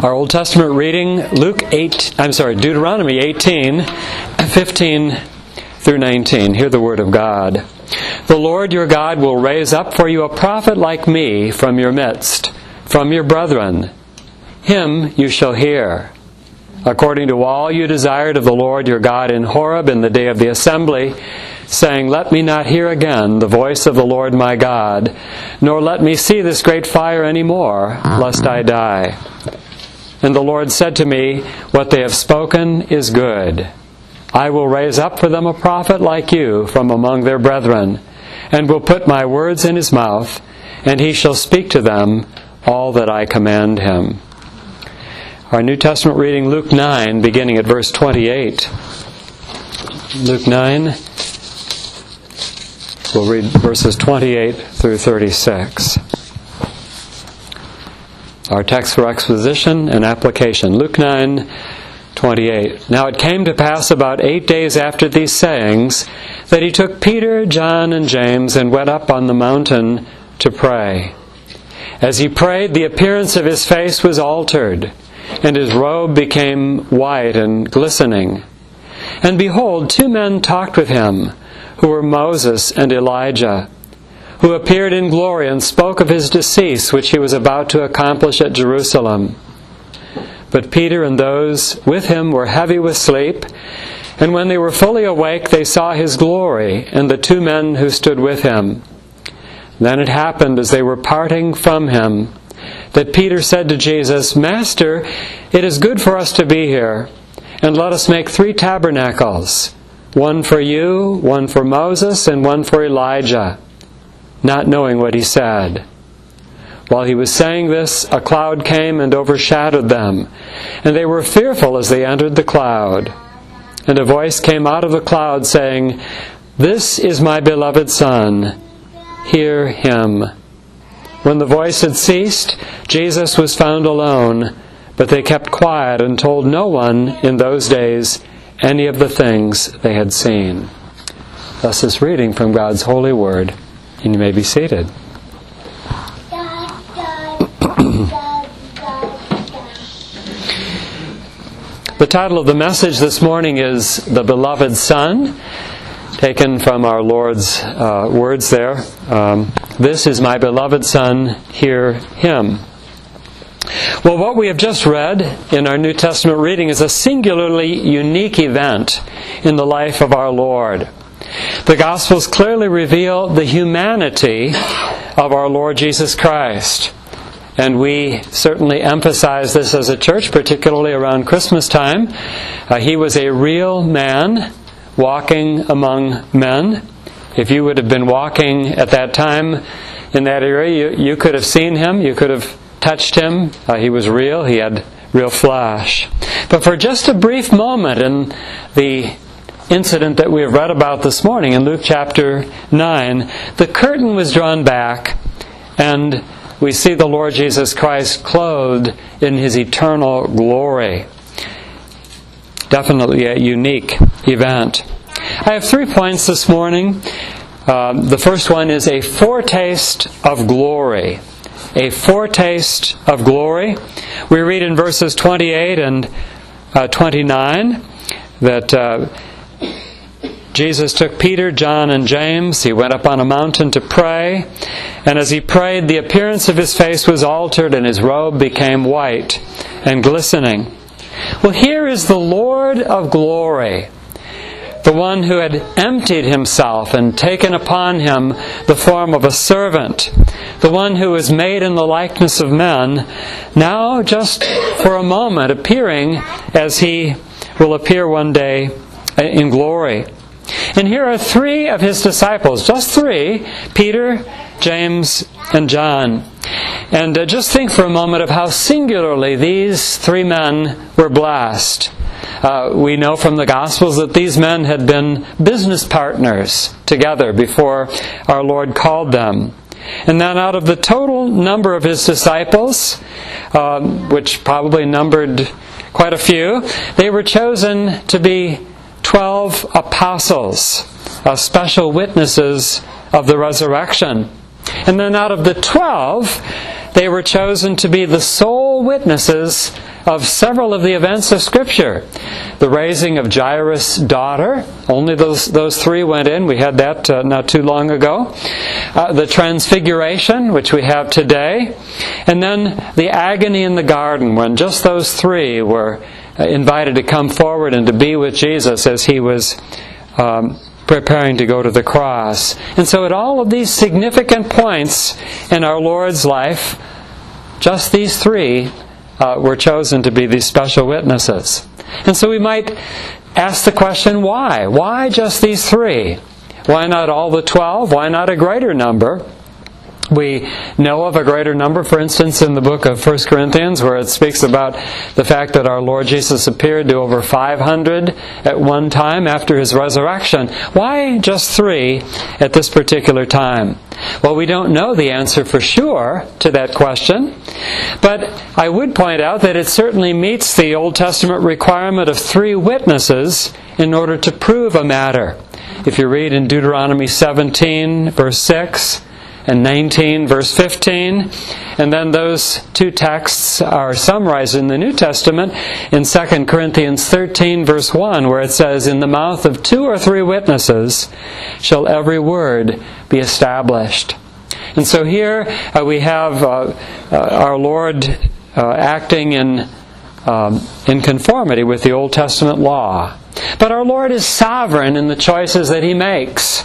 Our Old Testament reading, Deuteronomy 18, 15 through 19. Hear the word of God. The Lord your God will raise up for you a prophet like me from your midst, from your brethren. Him you shall hear. According to all you desired of the Lord your God in Horeb in the day of the assembly, saying, Let me not hear again the voice of the Lord my God, nor let me see this great fire any more, lest I die. And the Lord said to me, What they have spoken is good. I will raise up for them a prophet like you from among their brethren, and will put my words in his mouth, and he shall speak to them all that I command him. Our New Testament reading, Luke 9, beginning at verse 28. Luke 9, we'll read verses 28 through 36. Our text for exposition and application. Luke 9, 28. Now it came to pass about 8 days after these sayings that he took Peter, John, and James and went up on the mountain to pray. As he prayed, the appearance of his face was altered, and his robe became white and glistening. And behold, 2 men talked with him, who were Moses and Elijah, who appeared in glory and spoke of his decease, which he was about to accomplish at Jerusalem. But Peter and those with him were heavy with sleep, and when they were fully awake, they saw his glory and the 2 men who stood with him. Then it happened, as they were parting from him, that Peter said to Jesus, Master, it is good for us to be here, and let us make 3 tabernacles, one for you, one for Moses, and one for Elijah, not knowing what he said. While he was saying this, a cloud came and overshadowed them, and they were fearful as they entered the cloud. And a voice came out of the cloud saying, This is my beloved Son, hear him. When the voice had ceased, Jesus was found alone, but they kept quiet and told no one in those days any of the things they had seen. Thus is reading from God's holy word, and you may be seated. The title of the message this morning is The Beloved Son, taken from our Lord's words there. This is my beloved Son, hear him. Well, what we have just read in our New Testament reading is a singularly unique event in the life of our Lord. The Gospels clearly reveal the humanity of our Lord Jesus Christ. And we certainly emphasize this as a church, particularly around Christmas time. He was a real man walking among men. If you would have been walking at that time in that area, you could have seen him, you could have touched him. He was real, he had real flesh. But for just a brief moment in the incident that we have read about this morning in Luke chapter 9, the curtain was drawn back, and we see the Lord Jesus Christ clothed in his eternal glory. Definitely a unique event. I have 3 points this morning. The first one is a foretaste of glory. A foretaste of glory. We read in verses 28 and 29 that Jesus took Peter, John, and James. He went up on a mountain to pray. And as he prayed, the appearance of his face was altered, and his robe became white and glistening. Well, here is the Lord of glory, the one who had emptied himself and taken upon him the form of a servant, the one who was made in the likeness of men, now just for a moment appearing as he will appear one day in glory. And here are 3 of his disciples, just 3, Peter, James, and John. And just think for a moment of how singularly these 3 men were blessed. We know from the Gospels that these men had been business partners together before our Lord called them. And then out of the total number of his disciples, which probably numbered quite a few, they were chosen to be 12 apostles, special witnesses of the resurrection. And then out of the 12, they were chosen to be the sole witnesses of several of the events of Scripture. The raising of Jairus' daughter, only those three went in. We had that not too long ago. The Transfiguration, which we have today. And then the agony in the garden, when just those three were invited to come forward and to be with Jesus as he was preparing to go to the cross. And so at all of these significant points in our Lord's life, just these three were chosen to be these special witnesses. And so we might ask the question, why? Why just these three? Why not all the 12? Why not a greater number? We know of a greater number, for instance, in the book of 1 Corinthians, where it speaks about the fact that our Lord Jesus appeared to over 500 at one time after His resurrection. Why just three at this particular time? Well, we don't know the answer for sure to that question, but I would point out that it certainly meets the Old Testament requirement of 3 witnesses in order to prove a matter. If you read in Deuteronomy 17, verse 6, and 19, verse 15. And then those 2 texts are summarized in the New Testament in 2 Corinthians 13, verse 1, where it says, "In the mouth of 2 or 3 witnesses shall every word be established." And so here we have our Lord acting in conformity with the Old Testament law. But our Lord is sovereign in the choices that He makes.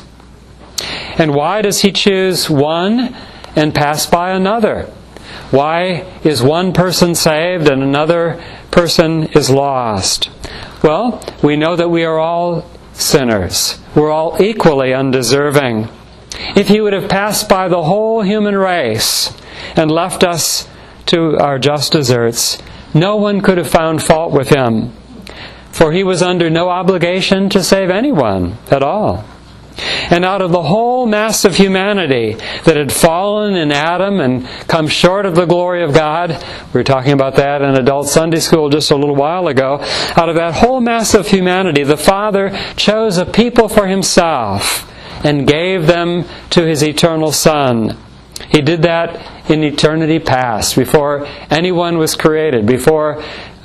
And why does He choose one and pass by another? Why is one person saved and another person is lost? Well, we know that we are all sinners. We're all equally undeserving. If He would have passed by the whole human race and left us to our just deserts, no one could have found fault with Him, for He was under no obligation to save anyone at all. And out of the whole mass of humanity that had fallen in Adam and come short of the glory of God, we were talking about that in adult Sunday school just a little while ago, out of that whole mass of humanity, the Father chose a people for Himself and gave them to His eternal Son. He did that in eternity past, before anyone was created, before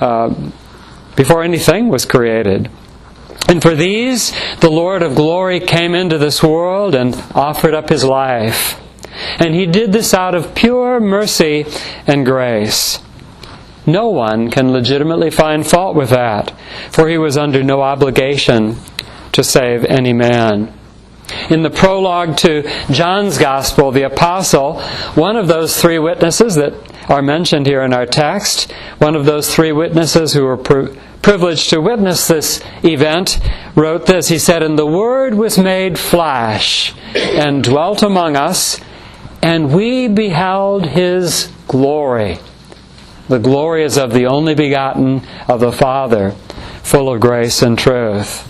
anything was created. And for these, the Lord of glory came into this world and offered up His life. And He did this out of pure mercy and grace. No one can legitimately find fault with that, for He was under no obligation to save any man. In the prologue to John's Gospel, the Apostle, one of those 3 witnesses that are mentioned here in our text, one of those 3 witnesses who were privileged to witness this event, wrote this. He said, "And the Word was made flesh and dwelt among us, and we beheld His glory. The glory is of the only begotten of the Father, full of grace and truth."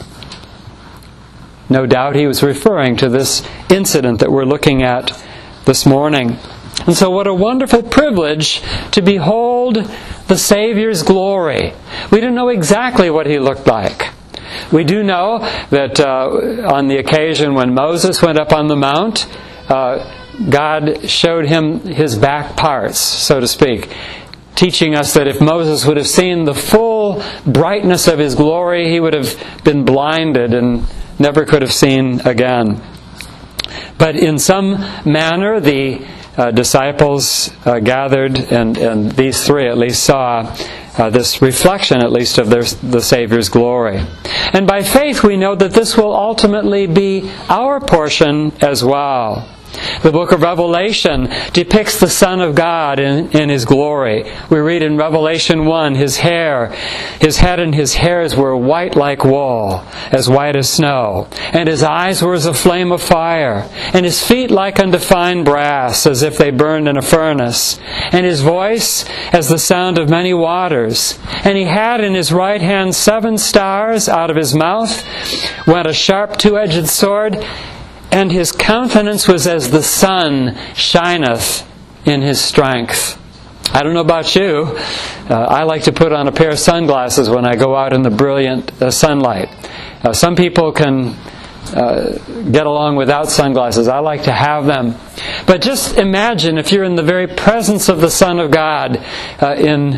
No doubt he was referring to this incident that we're looking at this morning. And so what a wonderful privilege to behold the Savior's glory. We don't know exactly what He looked like. We do know that on the occasion when Moses went up on the mount, God showed him His back parts, so to speak, teaching us that if Moses would have seen the full brightness of His glory, he would have been blinded and never could have seen again. But in some manner, the disciples gathered, and these 3 at least saw this reflection, at least, of the Savior's glory. And by faith we know that this will ultimately be our portion as well. The book of Revelation depicts the Son of God in His glory. We read in Revelation 1, His head and His hairs were white like wool, as white as snow. And His eyes were as a flame of fire. And His feet like unto fine brass, as if they burned in a furnace. And His voice as the sound of many waters. And He had in His right hand 7 stars. Out of His mouth went a sharp 2-edged sword. And His countenance was as the sun shineth in His strength. I don't know about you. I like to put on a pair of sunglasses when I go out in the brilliant sunlight. Some people can get along without sunglasses. I like to have them. But just imagine if you're in the very presence of the Son of God in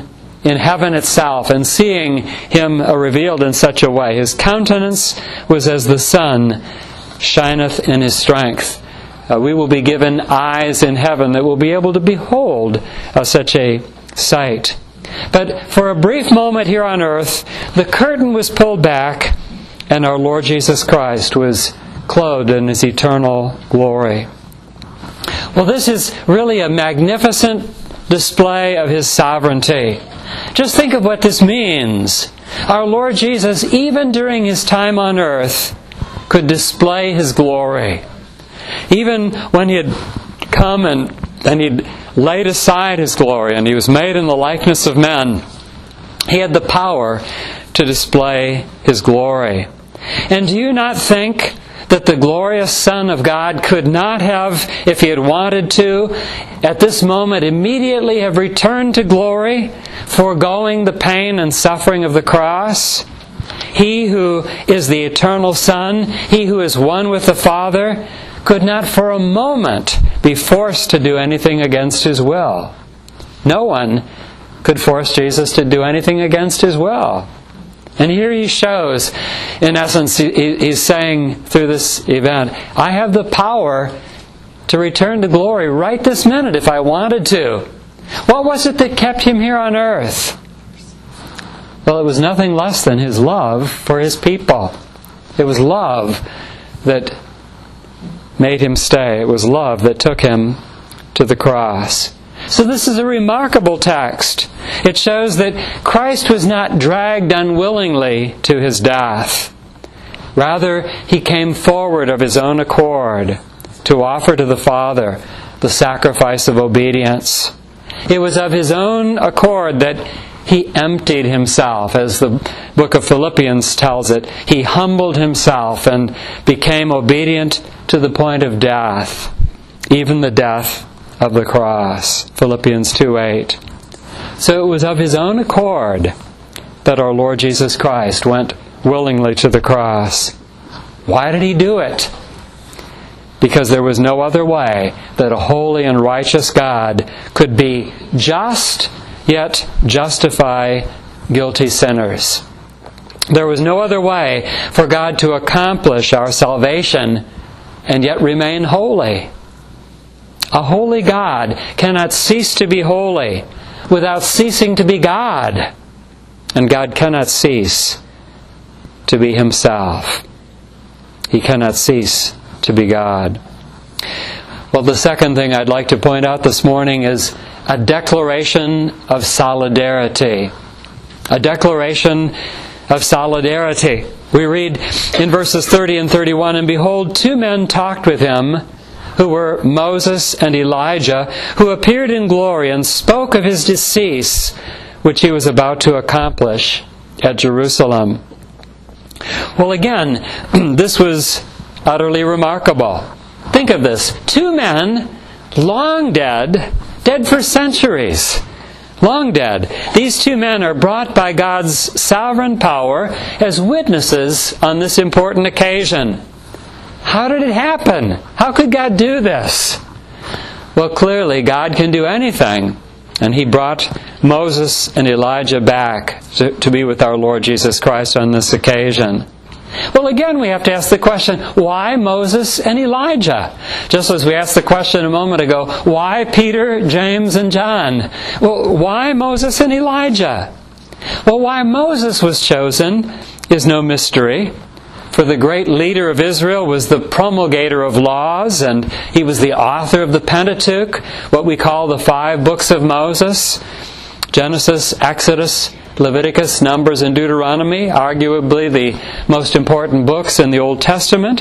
in heaven itself and seeing Him revealed in such a way. His countenance was as the sun shineth in His strength. We will be given eyes in heaven that will be able to behold such a sight. But for a brief moment here on earth, the curtain was pulled back and our Lord Jesus Christ was clothed in His eternal glory. Well, this is really a magnificent display of His sovereignty. Just think of what this means. Our Lord Jesus, even during His time on earth, could display His glory. Even when He had come and He'd laid aside His glory and He was made in the likeness of men, He had the power to display His glory. And do you not think that the glorious Son of God could not have, if He had wanted to, at this moment immediately have returned to glory, foregoing the pain and suffering of the cross? He who is the eternal Son, He who is one with the Father, could not for a moment be forced to do anything against His will. No one could force Jesus to do anything against His will. And here He shows, in essence, He's saying through this event, I have the power to return to glory right this minute if I wanted to. What was it that kept Him here on earth? Well, it was nothing less than His love for His people. It was love that made Him stay. It was love that took Him to the cross. So this is a remarkable text. It shows that Christ was not dragged unwillingly to His death. Rather, He came forward of His own accord to offer to the Father the sacrifice of obedience. It was of His own accord that He emptied Himself, as the book of Philippians tells it. He humbled Himself and became obedient to the point of death, even the death of the cross. Philippians 2:8. So it was of His own accord that our Lord Jesus Christ went willingly to the cross. Why did He do it? Because there was no other way that a holy and righteous God could be just, yet justify guilty sinners. There was no other way for God to accomplish our salvation and yet remain holy. A holy God cannot cease to be holy without ceasing to be God. And God cannot cease to be Himself. He cannot cease to be God. Well, the second thing I'd like to point out this morning is a declaration of solidarity. A declaration of solidarity. We read in verses 30 and 31, And behold, 2 men talked with Him, who were Moses and Elijah, who appeared in glory and spoke of His decease, which He was about to accomplish at Jerusalem. Well, again, this was utterly remarkable. Think of this. 2 men, long dead for centuries. Long dead. These 2 men are brought by God's sovereign power as witnesses on this important occasion. How did it happen? How could God do this? Well, clearly, God can do anything. And He brought Moses and Elijah back to be with our Lord Jesus Christ on this occasion. Well, again, we have to ask the question, why Moses and Elijah? Just as we asked the question a moment ago, why Peter, James, and John? Well, why Moses and Elijah? Well, why Moses was chosen is no mystery. For the great leader of Israel was the promulgator of laws, and he was the author of the Pentateuch, what we call the 5 books of Moses: Genesis, Exodus, Leviticus, Numbers, and Deuteronomy, arguably the most important books in the Old Testament.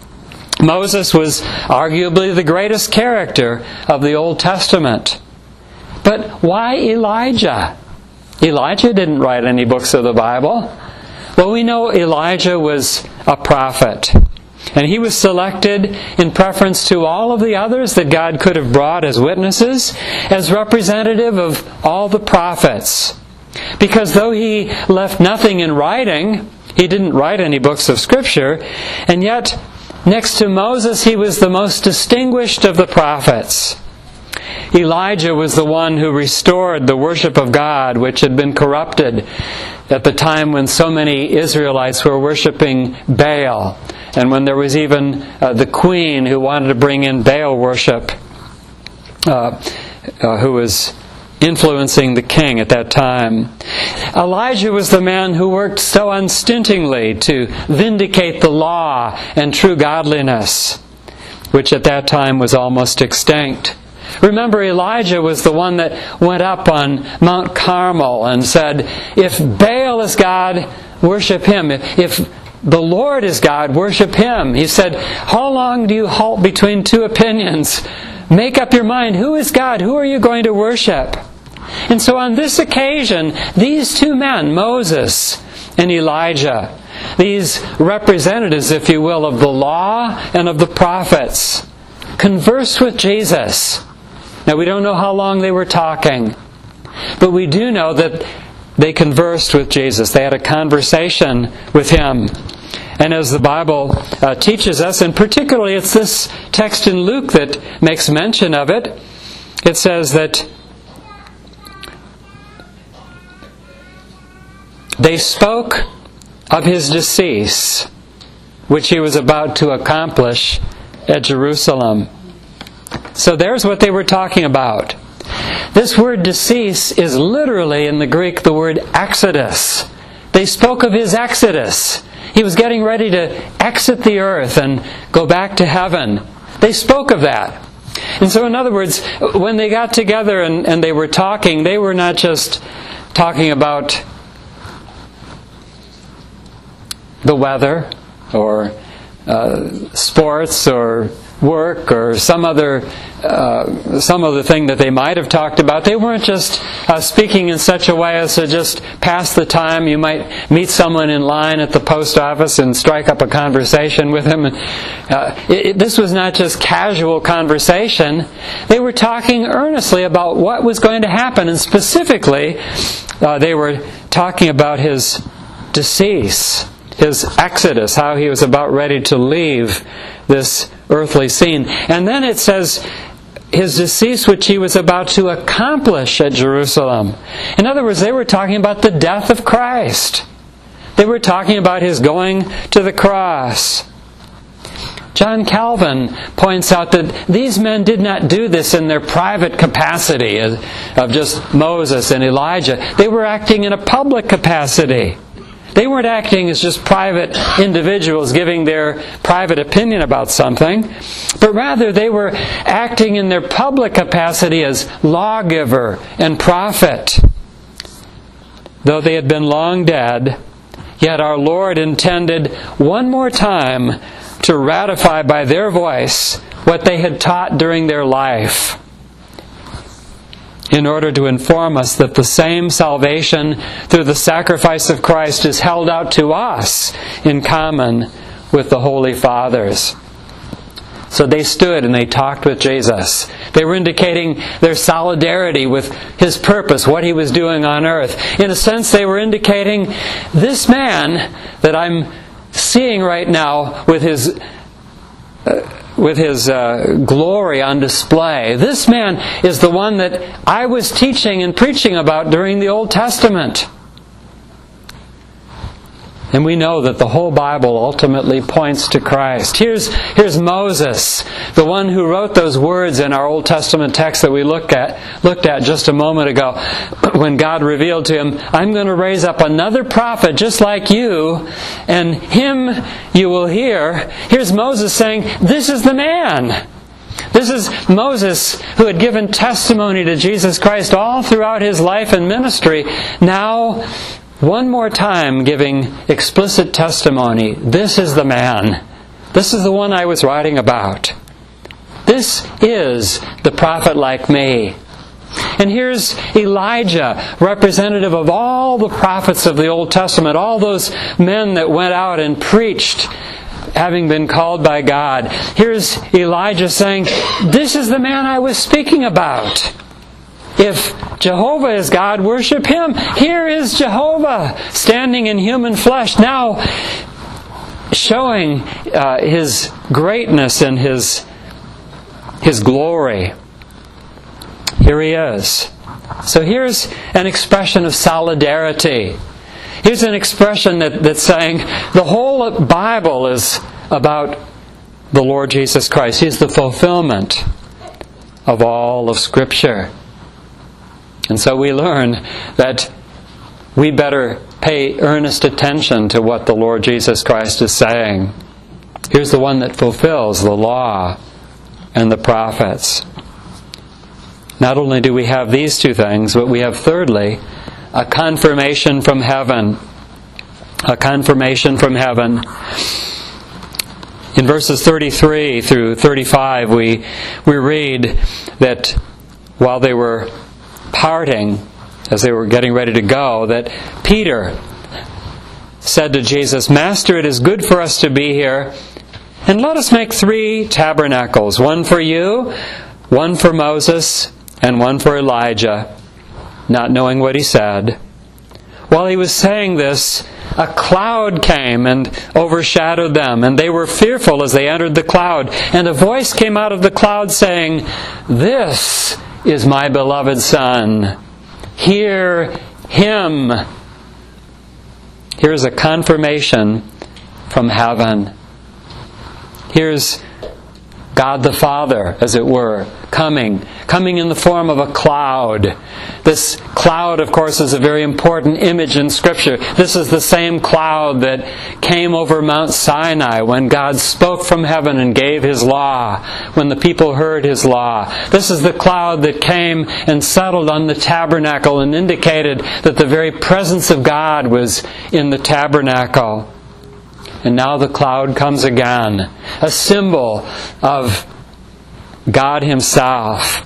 Moses was arguably the greatest character of the Old Testament. But why Elijah? Elijah didn't write any books of the Bible. Well, we know Elijah was a prophet. And he was selected in preference to all of the others that God could have brought as witnesses, as representative of all the prophets. Because though he left nothing in writing, he didn't write any books of Scripture, and yet next to Moses he was the most distinguished of the prophets. Elijah was the one who restored the worship of God, which had been corrupted at the time when so many Israelites were worshiping Baal, and when there was even the queen who wanted to bring in Baal worship, who was influencing the king at that time. Elijah was the man who worked so unstintingly to vindicate the law and true godliness, which at that time was almost extinct. Remember, Elijah was the one that went up on Mount Carmel and said, if Baal is God, worship him. If the Lord is God, worship him. He said, how long do you halt between two opinions? Make up your mind. Who is God? Who are you going to worship? And so on this occasion, these two men, Moses and Elijah, these representatives, if you will, of the law and of the prophets, conversed with Jesus. Now, we don't know how long they were talking, but we do know that they conversed with Jesus. They had a conversation with Him. And as the Bible teaches us, and particularly it's this text in Luke that makes mention of it, it says that they spoke of His decease, which He was about to accomplish at Jerusalem. So there's what they were talking about. This word decease is literally in the Greek the word exodus. They spoke of His exodus. He was getting ready to exit the earth and go back to heaven. They spoke of that. And so in other words, when they got together and they were talking, they were not just talking about the weather or sports or work or some other thing that they might have talked about. They weren't just speaking in such a way as to just pass the time. You might meet someone in line at the post office and strike up a conversation with him. This was not just casual conversation. They were talking earnestly about what was going to happen, and specifically they were talking about His decease, His exodus, how He was about ready to leave this earthly scene. And then it says, His decease which He was about to accomplish at Jerusalem. In other words, they were talking about the death of Christ. They were talking about His going to the cross. John Calvin points out that these men did not do this in their private capacity of just Moses and Elijah. They were acting in a public capacity. They weren't acting as just private individuals giving their private opinion about something, but rather they were acting in their public capacity as lawgiver and prophet. Though they had been long dead, yet our Lord intended one more time to ratify by their voice what they had taught during their life, in order to inform us that the same salvation through the sacrifice of Christ is held out to us in common with the Holy Fathers. So they stood and they talked with Jesus. They were indicating their solidarity with His purpose, what He was doing on earth. In a sense, they were indicating this man that I'm seeing right now with his glory on display. This man is the one that I was teaching and preaching about during the Old Testament. And we know that the whole Bible ultimately points to Christ. Here's Moses, the one who wrote those words in our Old Testament text that we looked at just a moment ago, when God revealed to him, I'm going to raise up another prophet just like you, and him you will hear. Here's Moses saying, this is the man. This is Moses who had given testimony to Jesus Christ all throughout his life and ministry. Now, one more time giving explicit testimony. This is the man. This is the one I was writing about. This is the prophet like me. And here's Elijah, representative of all the prophets of the Old Testament, all those men that went out and preached, having been called by God. Here's Elijah saying, this is the man I was speaking about. If Jehovah is God, worship Him. Here is Jehovah standing in human flesh, now showing His greatness and His glory. Here he is. So here's an expression of solidarity. Here's an expression that's saying the whole Bible is about the Lord Jesus Christ. He's the fulfillment of all of Scripture. And so we learn that we better pay earnest attention to what the Lord Jesus Christ is saying. Here's the one that fulfills the law and the prophets. Not only do we have these two things, but we have thirdly, a confirmation from heaven. A confirmation from heaven. In verses 33 through 35, we read that while they were parting, as they were getting ready to go, that Peter said to Jesus, "Master, it is good for us to be here, and let us make 3 tabernacles, one for you, one for Moses, and one for Elijah," not knowing what he said. While he was saying this, a cloud came and overshadowed them, and they were fearful as they entered the cloud. And a voice came out of the cloud saying, "This is my beloved Son. Hear him." Here's a confirmation from heaven. Here's God the Father, as it were, coming in the form of a cloud. This cloud, of course, is a very important image in Scripture. This is the same cloud that came over Mount Sinai when God spoke from heaven and gave His law, when the people heard His law. This is the cloud that came and settled on the tabernacle and indicated that the very presence of God was in the tabernacle. And now the cloud comes again, a symbol of God Himself.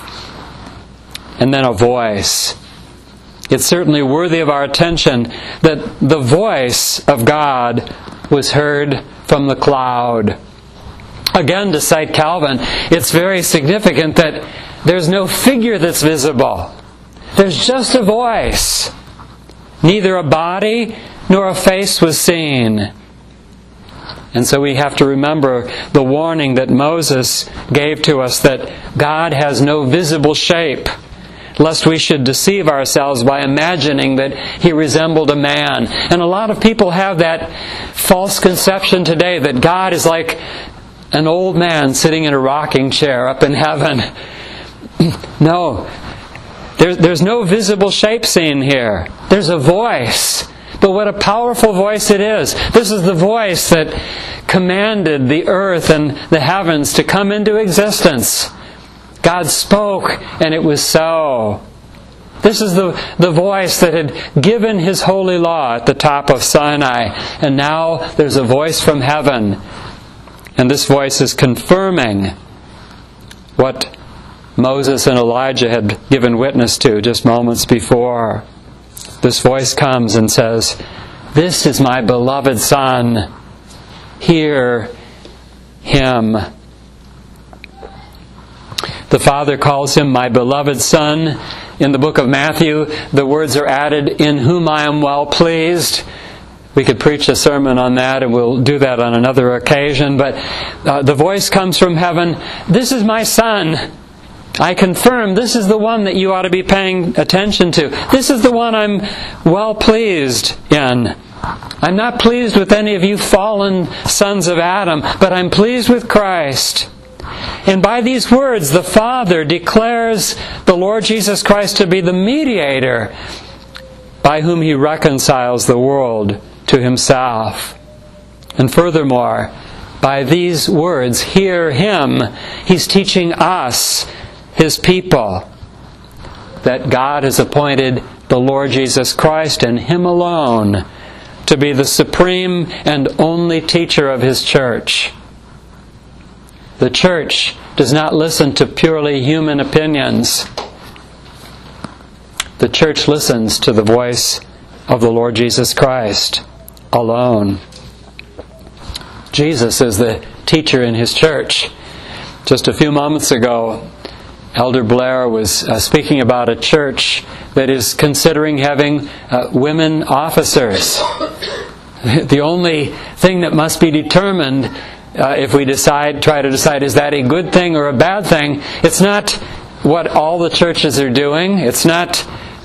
And then a voice. It's certainly worthy of our attention that the voice of God was heard from the cloud. Again, to cite Calvin, it's very significant that there's no figure that's visible. There's just a voice. Neither a body nor a face was seen. And so we have to remember the warning that Moses gave to us that God has no visible shape, lest we should deceive ourselves by imagining that He resembled a man. And a lot of people have that false conception today that God is like an old man sitting in a rocking chair up in heaven. No, there's no visible shape seen here. There's a voice. But what a powerful voice it is. This is the voice that commanded the earth and the heavens to come into existence. God spoke, and it was so. This is the voice that had given His holy law at the top of Sinai. And now there's a voice from heaven. And this voice is confirming what Moses and Elijah had given witness to just moments before. This voice comes and says, "This is my beloved Son. Hear Him." The Father calls Him my beloved Son. In the book of Matthew, the words are added, "in whom I am well pleased." We could preach a sermon on that, and we'll do that on another occasion. But the voice comes from heaven, "This is my Son. I confirm this is the one that you ought to be paying attention to. This is the one I'm well pleased in. I'm not pleased with any of you fallen sons of Adam, but I'm pleased with Christ." And by these words, the Father declares the Lord Jesus Christ to be the mediator by whom He reconciles the world to Himself. And furthermore, by these words, "Hear Him," He's teaching us, His people, that God has appointed the Lord Jesus Christ and Him alone to be the supreme and only teacher of His church. The church does not listen to purely human opinions. The church listens to the voice of the Lord Jesus Christ alone. Jesus is the teacher in His church. Just a few moments ago, Elder Blair was speaking about a church that is considering having women officers. The only thing that must be determined if we try to decide is that a good thing or a bad thing, it's not what all the churches are doing. It's not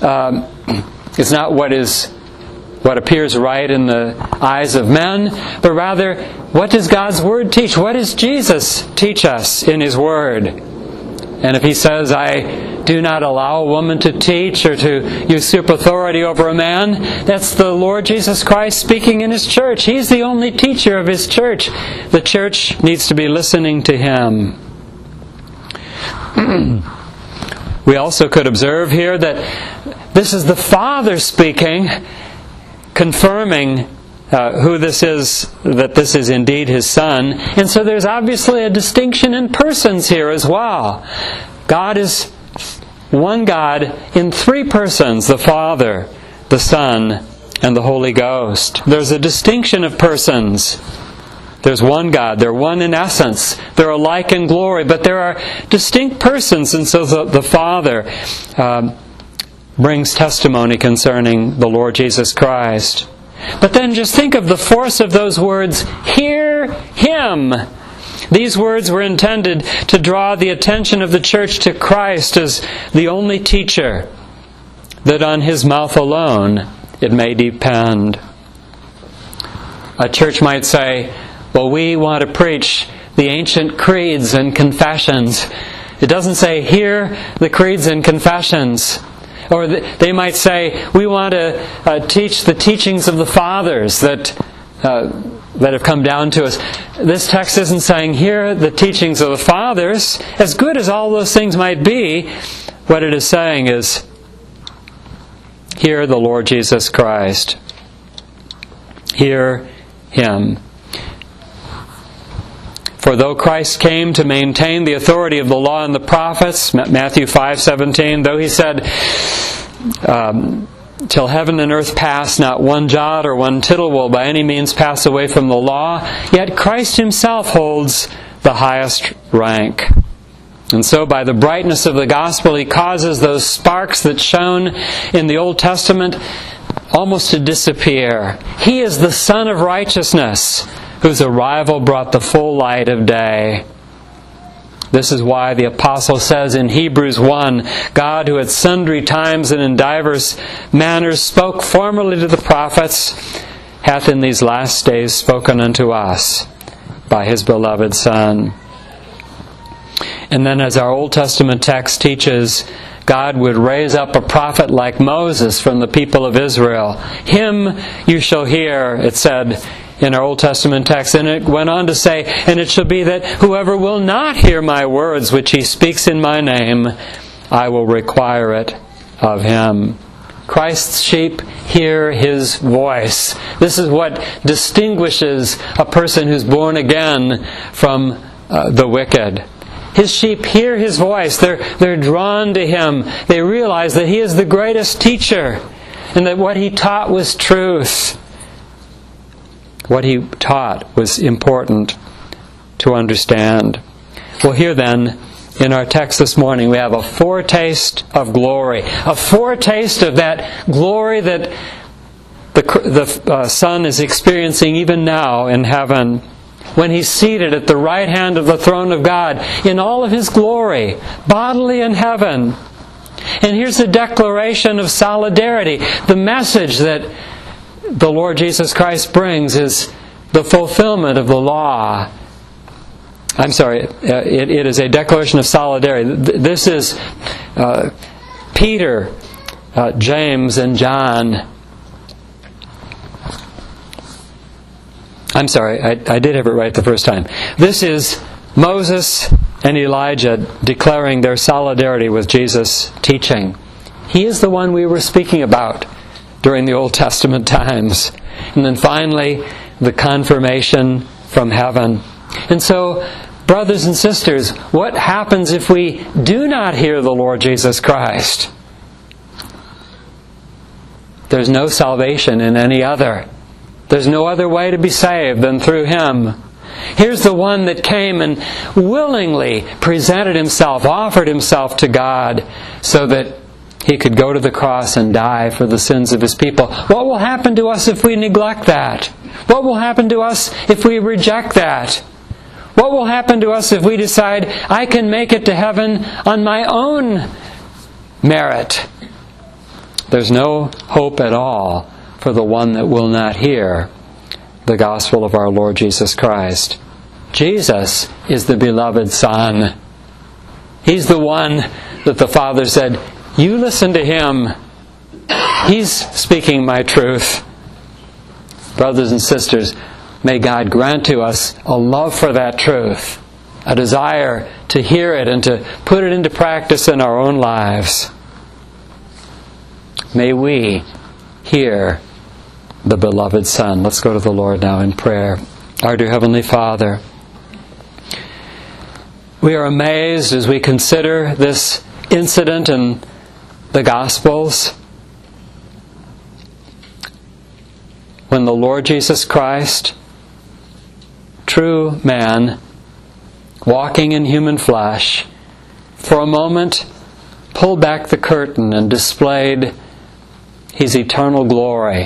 what appears right in the eyes of men, but rather, what does God's Word teach? What does Jesus teach us in His Word? And if He says, I do not allow a woman to teach or to usurp authority over a man, that's the Lord Jesus Christ speaking in His church. He's the only teacher of His church. The church needs to be listening to Him. We also could observe here that this is the Father speaking, confirming who this is, that this is indeed His Son. And so there's obviously a distinction in persons here as well. God is one God in three persons, the Father, the Son, and the Holy Ghost. There's a distinction of persons. There's one God. They're one in essence. They're alike in glory, but there are distinct persons. And so the Father brings testimony concerning the Lord Jesus Christ. But then just think of the force of those words, hear Him. These words were intended to draw the attention of the church to Christ as the only teacher, that on His mouth alone it may depend. A church might say, well, we want to preach the ancient creeds and confessions. It doesn't say, hear the creeds and confessions. Or they might say, we want to teach the teachings of the fathers that have come down to us. This text isn't saying, hear the teachings of the fathers. As good as all those things might be, what it is saying is, hear the Lord Jesus Christ. Hear Him. For though Christ came to maintain the authority of the law and the prophets, Matthew 5:17, though He said, till heaven and earth pass, not one jot or one tittle will by any means pass away from the law, yet Christ Himself holds the highest rank. And so by the brightness of the gospel, He causes those sparks that shone in the Old Testament almost to disappear. He is the Son of righteousness, whose arrival brought the full light of day. This is why the Apostle says in Hebrews 1, God, who at sundry times and in divers manners spoke formerly to the prophets, hath in these last days spoken unto us by His beloved Son. And then as our Old Testament text teaches, God would raise up a prophet like Moses from the people of Israel. Him you shall hear, it said in our Old Testament text. And it went on to say, and it shall be that whoever will not hear my words which he speaks in my name, I will require it of him. Christ's sheep hear His voice. This is what distinguishes a person who's born again from the wicked. His sheep hear His voice. They're drawn to Him. They realize that He is the greatest teacher and that what He taught was truth. What He taught was important to understand. Well, here then, in our text this morning, we have a foretaste of glory. A foretaste of that glory that the Son is experiencing even now in heaven, when He's seated at the right hand of the throne of God in all of His glory, bodily in heaven. And here's the declaration of solidarity. The message that the Lord Jesus Christ brings is the fulfillment of the law. I'm sorry, it is a declaration of solidarity. This is Peter, James, and John. I'm sorry, I did have it right the first time. This is Moses and Elijah declaring their solidarity with Jesus' teaching. He is the one we were speaking about during the Old Testament times. And then finally, the confirmation from heaven. And so, brothers and sisters, what happens if we do not hear the Lord Jesus Christ? There's no salvation in any other. There's no other way to be saved than through Him. Here's the one that came and willingly presented Himself, offered Himself to God so that He could go to the cross and die for the sins of His people. What will happen to us if we neglect that? What will happen to us if we reject that? What will happen to us if we decide, I can make it to heaven on my own merit? There's no hope at all for the one that will not hear the gospel of our Lord Jesus Christ. Jesus is the beloved Son. He's the one that the Father said, you listen to Him. He's speaking my truth. Brothers and sisters, may God grant to us a love for that truth, a desire to hear it and to put it into practice in our own lives. May we hear the beloved Son. Let's go to the Lord now in prayer. Our dear Heavenly Father, we are amazed as we consider this incident in the Gospels when the Lord Jesus Christ, true man, walking in human flesh, for a moment pulled back the curtain and displayed His eternal glory.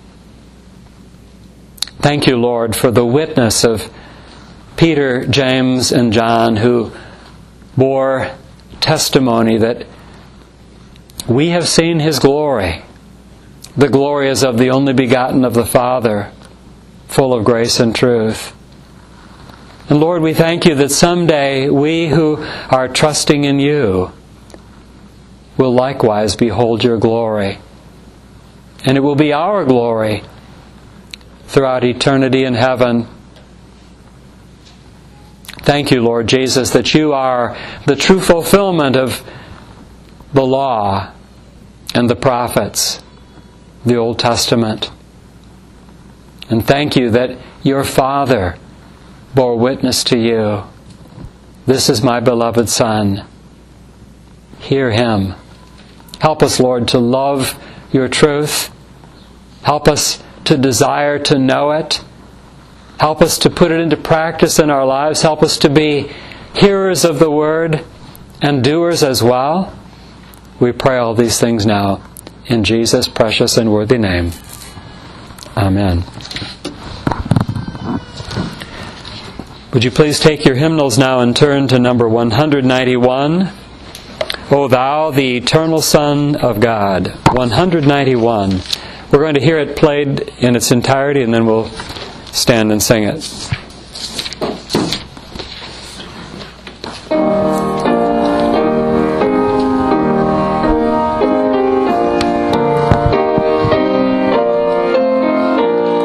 Thank you, Lord, for the witness of Peter, James, and John, who bore testimony that we have seen His glory. The glory is of the only begotten of the Father, full of grace and truth. And Lord, we thank You that someday we who are trusting in You will likewise behold Your glory. And it will be our glory throughout eternity in heaven. Thank You, Lord Jesus, that You are the true fulfillment of the law and the prophets, the Old Testament. And thank You that Your Father bore witness to You. This is my beloved Son. Hear Him. Help us, Lord, to love Your truth. Help us to desire to know it. Help us to put it into practice in our lives. Help us to be hearers of the Word and doers as well. We pray all these things now in Jesus' precious and worthy name. Amen. Would you please take your hymnals now and turn to number 191. O Thou, the Eternal Son of God. 191. We're going to hear it played in its entirety, and then we'll stand and sing it.